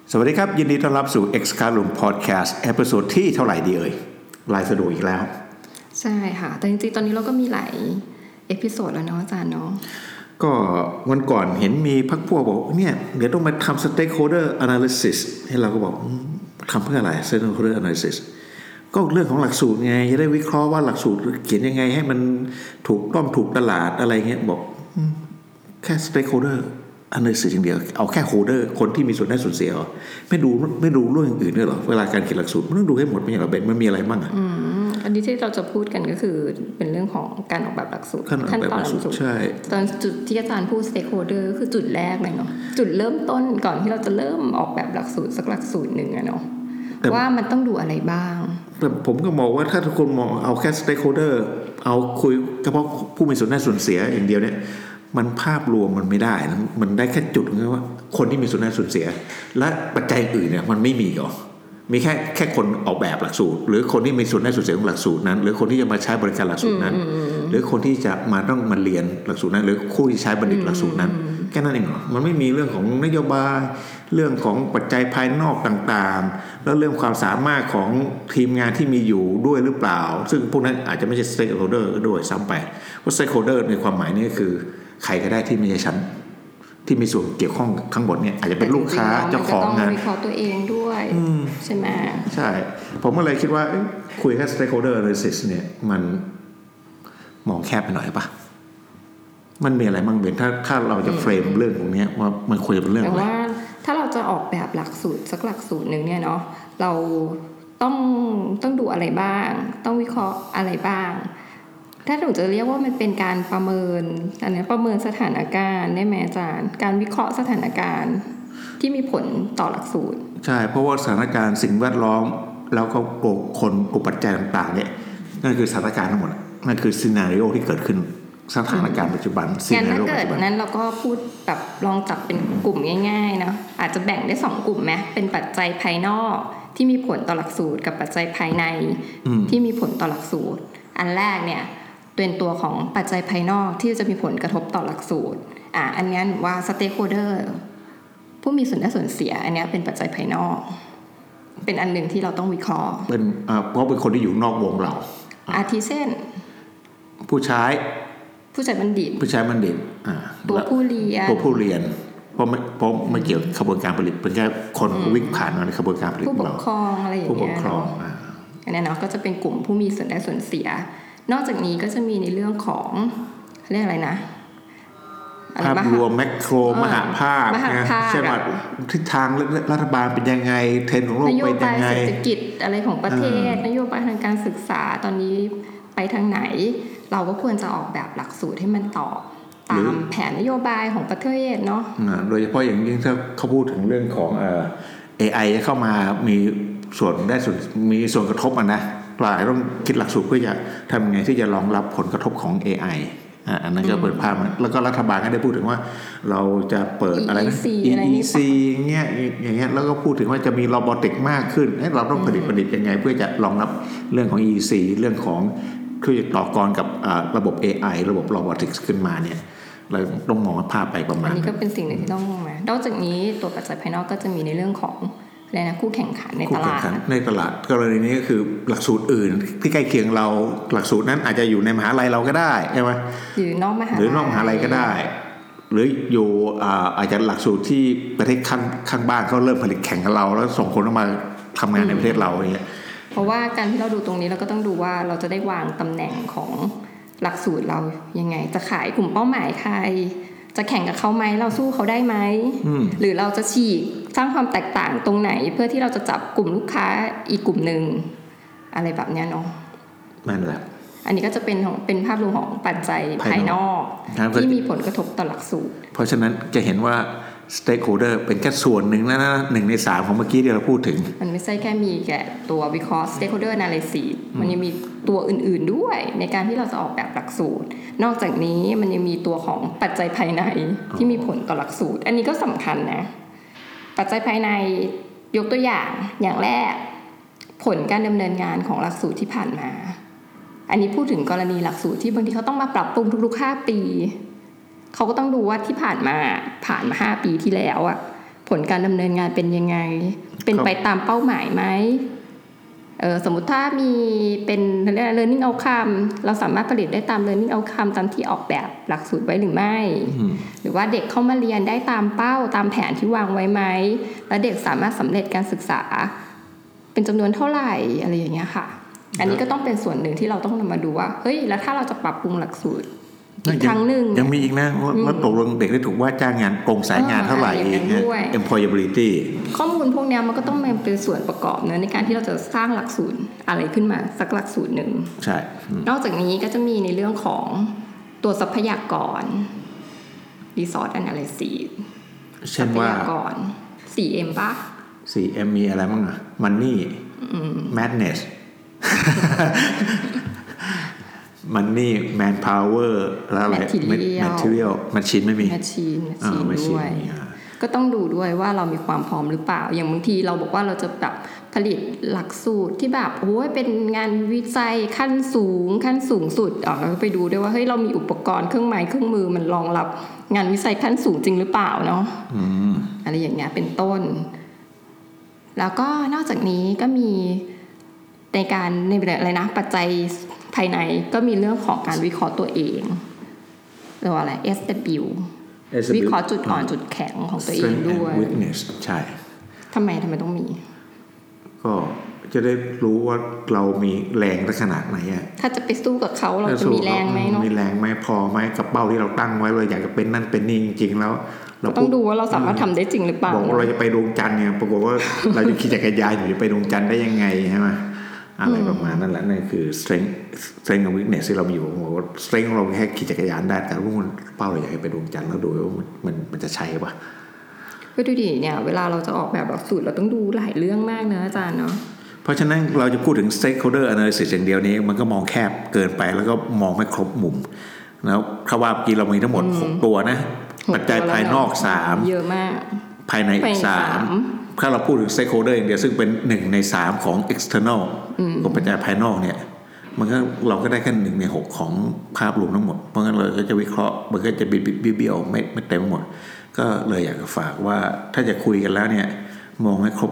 สวัสดีครับยินดีต้อนรับสู่ X Classroom Podcast เอพิโซดที่เท่าไหร่ดีเอ่ยลายสะดวกอีกแล้วใช่ค่ะแต่จริงๆตอนนี้เราก็มีหลายเอพิโซดแล้วเนาะอาจารย์เนาะก็วันก่อนเห็นมีพรรคพวกบอกเนี่ยเดี๋ยวต้องมาทำ stakeholder analysis ให้เราก็บอกทำเพื่ออะไร stakeholder analysis ก็เรื่องของหลักสูตรไงจะได้วิเคราะห์ว่าหลักสูตรเขียนยังไงให้มันถูกต้องถูกตลาดอะไรเงี้ยบอกแค่ stakeholder analysis อย่างเดียวเอาแค่ holder คนที่มีส่วนได้ส่วนเสียเหรอไม่ดูเรื่องอื่นด้วยเหรอเวลาการเขียนหลักสูตรมันต้องดูให้หมดไม่ใช่เหรอเบนมันมีอะไรบ้างอ่ะอันนี้ที่เราจะพูดกันก็คือเป็นเรื่องของการออกแบบหลักสูตรขั้นตอนหลักสูตรใช่ตอนจุดที่อาจารย์พูด stakeholder คือจุดแรกเลยเนาะจุดเริ่มต้นก่อนที่เราจะเริ่มออกแบบหลักสูตรสักหลักสูตรหนึ่งอะเนาะว่ามันต้องดูอะไรบ้างแต่ผมก็มองว่าถ้าทุกคนมองเอาแค่ stakeholder เอาคุยเฉพาะผู้มีส่วนได้ส่วนเสียอย่างเดียวเนี่ยมันภาพรวมมันไม่ได้นะมันได้แค่จุดนึงว่าคนที่มีส่วนได้ส่วนเสียและปัจจัยอื่นเนี่ยมันไม่มีหรอมีแค่คนออกแบบหลักสูตรหรือคนที่มีส่วนได้ส่วนเสียของหลักสูตรนั้นหรือคนที่จะมาใช้บริการหลักสูตรนั้นหรือคนที่จะต้องมาเรียนหลักสูตรนั้นหรือผู้ที่ใช้บัณฑิตหลักสูตรนั้นแค่นั้นเองเหรอมันไม่มีเรื่องของนโยบายเรื่องของปัจจัยภายนอกต่างๆแล้วเรื่องความสามารถของทีมงานที่มีอยู่ด้วยหรือเปล่าซึ่งพวกนั้นอาจจะไม่ใช่ stakeholder ด้วยซ้ำไปเพราะ stakeholder ในความหมายนี้คือใครก็ได้ที่ไม่ใช่ฉันที่มีส่วนเกี่ยวข้องทั้งหมดเนี่ยอาจจะเป็นลูกค้าเจ้าของงานวิเคราะห์ตัวเองด้วยใช่ไหมใช่ผมก็เลยคิดว่าคุยแค่ stakeholder analysis เนี่ยมันมองแคบไปหน่อยป่ะมันมีอะไรบ้างเบนถ้าเราจะเฟรมเรื่องตรงนี้ว่ามันคุยเป็นเรื่องอะไรแต่ว่าถ้าเราจะออกแบบหลักสูตรสักหลักสูตรหนึ่งเนี่ยเนาะเราต้องดูอะไรบ้างต้องวิเคราะห์อะไรบ้างถ้าหนูจะเรียกว่ามันเป็นการประเมินอันนี้ประเมินสถานการณ์ได้ไหมอาจารย์การวิเคราะห์สถานการณ์ที่มีผลต่อหลักสูตรใช่เพราะว่าสถานการณ์สิ่งแวดล้อมแล้วก็คนปัจจัยต่างๆเนี่ยนั่นคือสถานการณ์ทั้งหมดนั่นคือซีนาริโอที่เกิดขึ้นสถานการณ์ปัจจุบันซีนาริโอปัจจุบันนั้นเราก็พูดแบบลองจับเป็นกลุ่มง่ายๆเนาะอาจจะแบ่งได้2กลุ่มไหมเป็นปัจจัยภายนอกที่มีผลต่อหลักสูตรกับปัจจัยภายในที่มีผลต่อหลักสูตรอันแรกเนี่ยเป็นตัวของปัจจัยภายนอกที่จะมีผลกระทบต่อหลักสูตรอันนี้ว่า stakeholder ผู้มีส่วนได้ส่วนเสียอันนี้เป็นปัจจัยภายนอกเป็นอันหนึ่งที่เราต้องวิเคราะห์เป็นเพราะเป็นคนที่อยู่นอกวงเราอาทิเช่นผู้ใช้บัณฑิตตัวผู้เรียนเพราะไม่เกี่ยวกับขบวนการผลิตเป็นแค่คนวิ่งผ่านมาในขบวนการผลิตผู้ปกครองอะไรอย่างเงี้ยเนาะอันนี้เนาะก็จะเป็นกลุ่มผู้มีส่วนได้ส่วนเสียนอกจากนี้ก็จะมีในเรื่องของเรียกอะไรนะภาพรวมแมคโครมหาภาคใช่ไหมทิศทางรัฐบาลเป็นยังไงเทรนด์ของโลกเป็นยังไงนโยบายเศรษฐกิจอะไรของประเทศนโยบายทางการศึกษาตอนนี้ไปทางไหนเราก็ควรจะออกแบบหลักสูตรให้มันตอบตามแผนนโยบายของประเทศเนาะโดยเฉพาะอย่างยิ่งถ้าเขาพูดถึงเรื่องของAI เข้ามามีส่วนได้ส่วนมีส่วนกระทบนะหลายต้องคิดหลักสูตรเพื่อจะทำยังไงที่จะรองรับผลกระทบของ AI อันนั้นก็เปิดภาพแล้วก็รัฐบาลก็ได้พูดถึงว่าเราจะเปิดอะไรนะ EEC อย่างเงี้ยแล้วก็พูดถึงว่าจะมีโรบอติกมากขึ้นเราต้องผลิตยังไงเพื่อจะรองรับเรื่องของ EEC เรื่องของคือต่อกรกับระบบ AI ระบบโรบอติกขึ้นมาเนี่ยเราต้องมองภาพไปประมาณอันนี้ก็เป็นสิ่งหนึ่งที่ต้องมองมานอกจากนี้ตัวปัจจัยภายนอกก็จะมีในเรื่องของคู่แข่งขันในตลาดกรณีนี้ก็คือหลักสูตรอื่นที่ใกล้เคียงเราหลักสูตรนั้นอาจจะอยู่ในมหาลัยเราก็ได้ใช่ไหมหรือนอกมหาลัยก็ได้หรืออยู่อาจจะหลักสูตรที่ประเทศข้างบ้านเขาเริ่มผลิตแข่งกับเราแล้วส่งคนมาทำงานในประเทศเราอย่างเงี้ยเพราะว่าการที่เราดูตรงนี้เราก็ต้องดูว่าเราจะได้วางตำแหน่งของหลักสูตรเรายังไงจะขายกลุ่มเป้าหมายใครจะแข่งกับเขาไหมเราสู้เขาได้ไหมหรือเราจะฉีกสร้างความแตกต่างตรงไหนเพื่อที่เราจะจับกลุ่มลูกค้าอีกกลุ่มนึงอะไรแบบนี้เนาะนั่นแหละอันนี้ก็จะเป็นภาพรวมของปัจจัยภายนอกที่มีผลกระทบต่อหลักสูตรเพราะฉะนั้นจะเห็นว่า stakeholder เป็นแค่ส่วนหนึ่งนะ1 ใน 3ของเมื่อกี้ที่เราพูดถึงมันไม่ใช่แค่มีแค่ตัววิเคราะห์ stakeholder analysis มันยังมีตัวอื่นๆด้วยในการที่เราจะออกแบบหลักสูตรนอกจากนี้มันยังมีตัวของปัจจัยภายในที่มีผลต่อหลักสูตรอันนี้ก็สำคัญนะปัจจัยภายในยกตัวอย่างแรกผลการดำเนินงานของหลักสูตรที่ผ่านมาอันนี้พูดถึงกรณีหลักสูตรที่บางทีเขาต้องมาปรับปรุงทุกๆ5 ปีเขาก็ต้องดูว่าที่ผ่านมา5 ปีที่แล้วอ่ะผลการดำเนินงานเป็นยังไงเป็นไปตามเป้าหมายไหมสมมุติถ้ามีเป็น learning outcome เราสามารถผลิตได้ตาม learning outcome ตามที่ออกแบบหลักสูตรไว้หรือไม่หรือว่าเด็กเข้ามาเรียนได้ตามเป้าตามแผนที่วางไว้ไหมแล้วเด็กสามารถสำเร็จการศึกษาเป็นจำนวนเท่าไหร่อะไรอย่างเงี้ยค่ะอันนี้ก็ต้องเป็นส่วนหนึ่งที่เราต้องนำมาดูว่าเฮ้ยแล้วถ้าเราจะปรับปรุงหลักสูตรอีกครั้งหนึ่งยังมีอีกนะว่าตกลงเด็กได้ถูกว่าจ้างงานโปร่งสายงานเท่าไหร่เองเนี่ย employability ข้อมูลพวกนี้มันก็ต้องเป็นส่วนประกอบเนอะในการที่เราจะสร้างหลักสูตรอะไรขึ้นมาสักหลักสูตรหนึ่งใช่นอกจากนี้ก็จะมีในเรื่องของตัวทรัพยากร resource analysis เช่นว่า 4M ป่ะ 4M มีอะไรบ้างอะ money madness money manpower แล้วอะไร material machine ไม่มี machine ด้วยก็ต้องดูด้วยว่าเรามีความพร้อมหรือเปล่าอย่างบางทีเราบอกว่าเราจะแบบผลิตหลักสูตรที่แบบโอ้ยเป็นงานวิจัยขั้นสูงสุดเราก็ไปดูด้วยว่าเฮ้ยเรามีอุปกรณ์เครื่องไม้เครื่องมือมันรองรับงานวิจัยขั้นสูงจริงหรือเปล่าเนาะอะไรอย่างเงี้ยเป็นต้นแล้วก็นอกจากนี้ก็มีในการในอะไรนะปัจจัยภายในก็มีเรื่องของการวิเคราะห์ตัวเองเรียกว่าอะไร SW วิเคราะห์จุดอ่อนจุดแข็งของตัวเองด้วย weakness ใช่ทำไมต้องมีก็จะได้รู้ว่าเรามีแรงขนาดไหนอะถ้าจะไปสู้กับเขาเราจะมีแรงไหมเนาะมีแรงไหมพอไหมกับเป้าที่เราตั้งไว้เราอยากจะเป็นนั่นเป็นนี่จริงๆแล้วเราต้องดูว่าเราสามารถทำได้จริงหรือเปล่าบอกว่าเราจะไปดวงจันทร์เนี่ยปรากฏว่าเราจะขี่จักรยานอยู่จะไปดวงจันทร์ได้ยังไงใช่ไหมอะไรประมาณนั้นแหละนั่นคือ strength กับ weakness ที่เรามีอยู่ว่า strength เราแค่ขี่จักรยานได้แต่ว่าเป้าเราอยากไปดวงจันทร์แล้วดูว่ามันจะใช่ป่ะก็ดูดิเนี่ยเวลาเราจะออกแบบหลักสูตรเราต้องดูหลายเรื่องมากนะอาจารย์เนาะเพราะฉะนั้นเราจะพูดถึง stakeholder analysis อย่างเดียวนี้มันก็มองแคบเกินไปแล้วก็มองไม่ครบมุมแล้วคำว่าเมื่อกี้เรามีทั้งหมด6ตัวนะปัจจัยภายนอก3 เยอะมากภายใน3ถ้าเราพูดถึง stakeholder อย่างเดียวซึ่งเป็น1ใน3ของ external ของปัจจัยภายนอกเนี่ยมันก็เราก็ได้แค่1ใน6ของภาพรวมทั้งหมดเพราะงั้นเราก็จะวิเคราะห์มันก็จะเบี้ยวไม่เต็มหมดก็เลยอยากจะฝากว่าถ้าจะคุยกันแล้วเนี่ยมองให้ครบ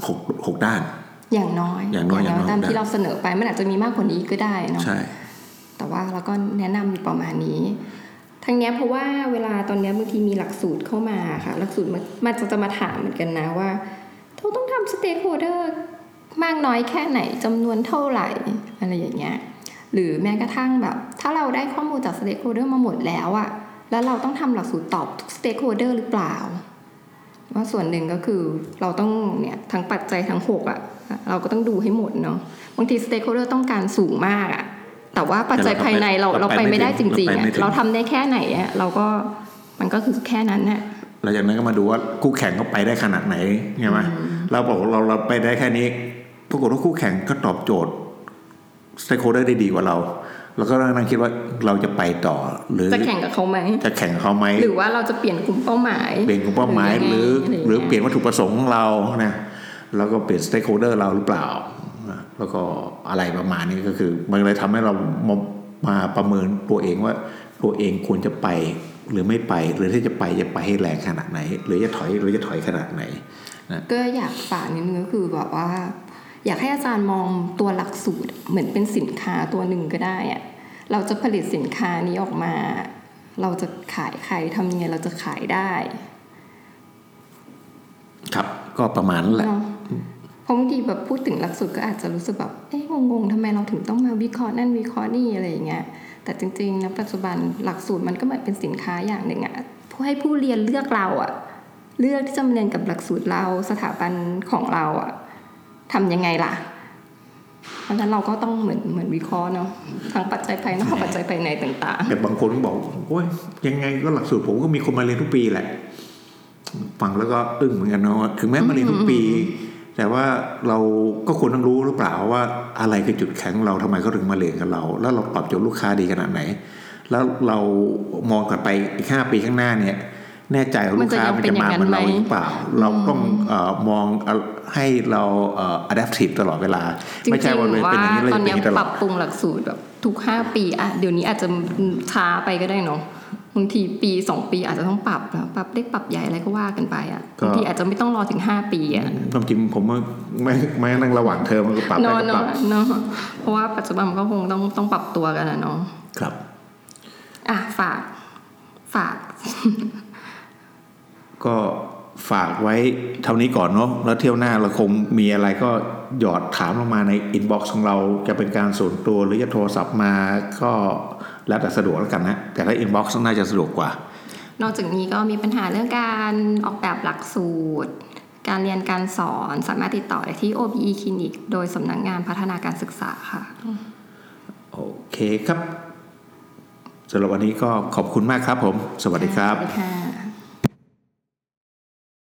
6ด้านอย่างน้อยตามที่เราเสนอไปมันอาจจะมีมากกว่านี้ก็ได้เนาะใช่แต่ว่าเราก็แนะนำอยู่ประมาณนี้ทั้งนี้เพราะว่าเวลาตอนนี้บางทีมีหลักสูตรเข้ามาค่ะหลักสูตรมันจะมาถามเหมือนกันนะว่าเราต้องทำสเต็กโฮลเดอร์มากน้อยแค่ไหนจำนวนเท่าไหร่อะไรอย่างเงี้ยหรือแม้กระทั่งแบบถ้าเราได้ข้อมูลจากสเต็กโฮลเดอร์มาหมดแล้วอะแล้วเราต้องทำหลักสูตรตอบทุกสเต็กโฮลเดอร์หรือเปล่าว่าส่วนหนึ่งก็คือเราต้องเนี่ยทั้งปัจจัยทั้ง6อะเราก็ต้องดูให้หมดเนาะบางทีสเต็กโฮลเดอร์ต้องการสูงมากอะแต่ว่าปัจจัยภายในเราไปไม่ได้จริงๆเราทำได้แค่ไหนอะเราก็มันก็คือแค่นั้นน่ะหลังจากนั้นก็มาดูว่าคู่แข่งเขาไปได้ขนาดไหนใช่ไหมเราบอกเราไปได้แค่นี้ปรากฏว่าคู่แข่งก็ตอบโจทย์สเต็กโฮลเดอร์ได้ดีกว่าเราแล้วก็นั่งคิดว่าเราจะไปต่อหรือจะแข่งกับเขาไหมหรือว่าเราจะเปลี่ยนกลุ่มเป้าหมายหรือเปลี่ยนวัตถุประสงค์ของเรานะแล้วก็เปลี่ยนสเต็กโฮลเดอร์เราหรือเปล่าแล้วก็อะไรประมาณนี้ก็คือมันเลยทำให้เรามาประเมินตัวเองว่าตัวเองควรจะไปหรือไม่ไปหรือที่จะไปให้แรงขนาดไหนหรือจะถอยขนาดไหนนะก็อยากฝากนิดนึงก็คือแบบว่าอยากให้อาจารย์มองตัวหลักสูตรเหมือนเป็นสินค้าตัวหนึ่งก็ได้อะเราจะผลิตสินค้านี้ออกมาเราจะขายใครทำยังไงเราจะขายได้ครับก็ประมาณนั้นแหละเพราะบางทีแบบพูดถึงหลักสูตรก็อาจจะรู้สึกแบบงงทำไมเราถึงต้องมาวิเคราะห์นั่นวิเคราะห์นี่อะไรอย่างเงี้ยแต่จริงๆนะปัจจุบันหลักสูตรมันก็เหมือนเป็นสินค้าอย่างหนึ่งอะให้ผู้เรียนเลือกเราอะเลือกที่จะมาเรียนกับหลักสูตรเราสถาบันของเราอะทำยังไงล่ะเพราะฉะนั้นเราก็ต้องเหมือนวิเคราะห์เนาะทั้งปัจจัยภายนอกปัจจัยภายในต่างๆแต่บางคนก็บอกโอ้ยยังไงก็หลักสูตรผมก็มีคนมาเรียนทุกปีแหละฟังแล้วก็อึ้งเหมือนกันเนาะถึงแม้มาเรียนทุกปีแต่ว่าเราก็ควรต้องรู้หรือเปล่าว่าอะไรคือจุดแข็งเราทำไมเขาถึงมาเรียนกับเราแล้วเราตอบโจทย์ลูกค้าดีขนาดไหนแล้วเรามองกลับไปอีก5 ปีข้างหน้าเนี่ยแน่ใจว่าลูกค้ามันจะมาเหมือนเราหรือเปล่าเราต้องมองให้เราadaptive ตลอดเวลาไม่ใช่ว่าเลยเป็นอย่างนี้เลยตอนนี้ปรับปรุงหลักสูตรแบบทุก5 ปีอ่ะเดี๋ยวนี้อาจจะช้าไปก็ได้เนาะบางทีปี2 ปีอาจจะต้องปรับนะปรับเล็กปรับใหญ่อะไรก็ว่ากันไปอ่ะบางทีอาจจะไม่ต้องรอถึง5 ปีอ่ะความจริงผมว่าไม่นั่งระหว่างเทอมมันก็ปรับได้ก็ปรับเนาะเพราะว่าปัจจุบันมันก็คงต้องปรับตัวกันนะเนาะครับฝากก็ฝากไว้เท่านี้ก่อนเนาะแล้วเที่ยวหน้าเราคงมีอะไรก็หยอดถามลงมาในอินบ็อกซ์ของเราจะเป็นการส่วนตัวหรือจะโทรศัพท์มาก็แล้วแต่สะดวกแล้วกันนะแต่ถ้าอินบ็อกซ์น่าจะสะดวกกว่านอกจากนี้ก็มีปัญหาเรื่องการออกแบบหลักสูตรการเรียนการสอนสามารถติดต่อได้ที่ OBE Clinic โดยสำนักงานพัฒนาการศึกษาค่ะโอเคครับสำหรับวันนี้ก็ขอบคุณมากครับผมสวัสดีครับ